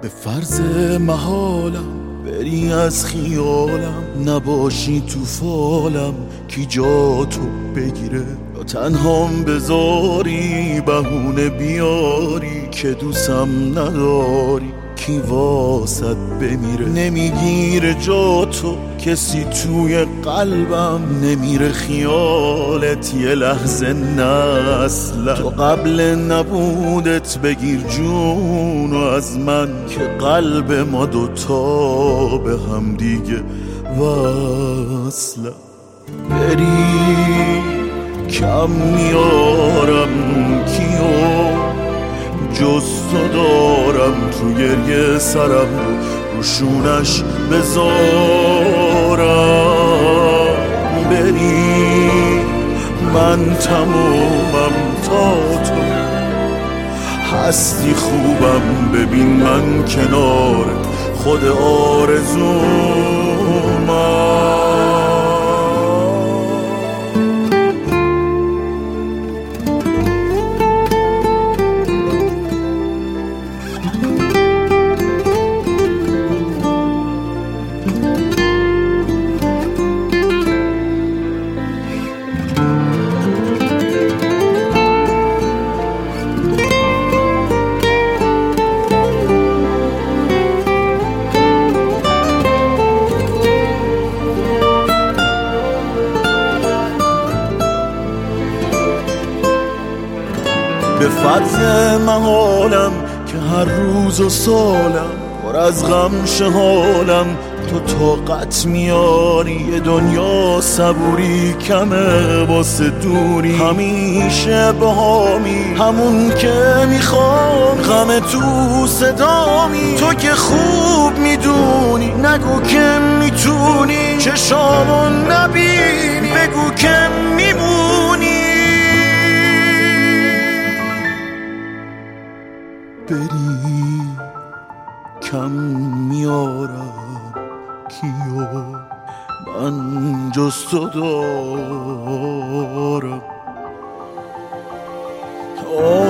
به فرض محالم بری از خیالم، نباشی تو فالم کی جا تو بگیره، یا تنهام بذاری بهونه بیاری که دوستم نداری کی واسد بمیره. نمیگیره جا تو کسی توی قلبم، نمیره خیالت یه لحظه نه اصلا. تو قبل نبودت بگیر جونو از من که قلب ما دوتا به هم دیگه وصله. بری کم میارم کیو جز تو دارم، تو گریه سرم رو شونش بذارم. بری من تمومم تا تو هستی خوبم، ببین من کنار خود آرزومم. به فرض محالم که هر روز و سالم پر از غم شه حالم، تو طاقت میاری یه دنیا صبوری کمه واسه دوری، همیشه بهامی همون که میخوام، غم تو صدامی تو که خوب میدونی، نگو که میتونی چشامو نبینی، بگو که میمونی. بری کم میارم کیو من جز تو دارم.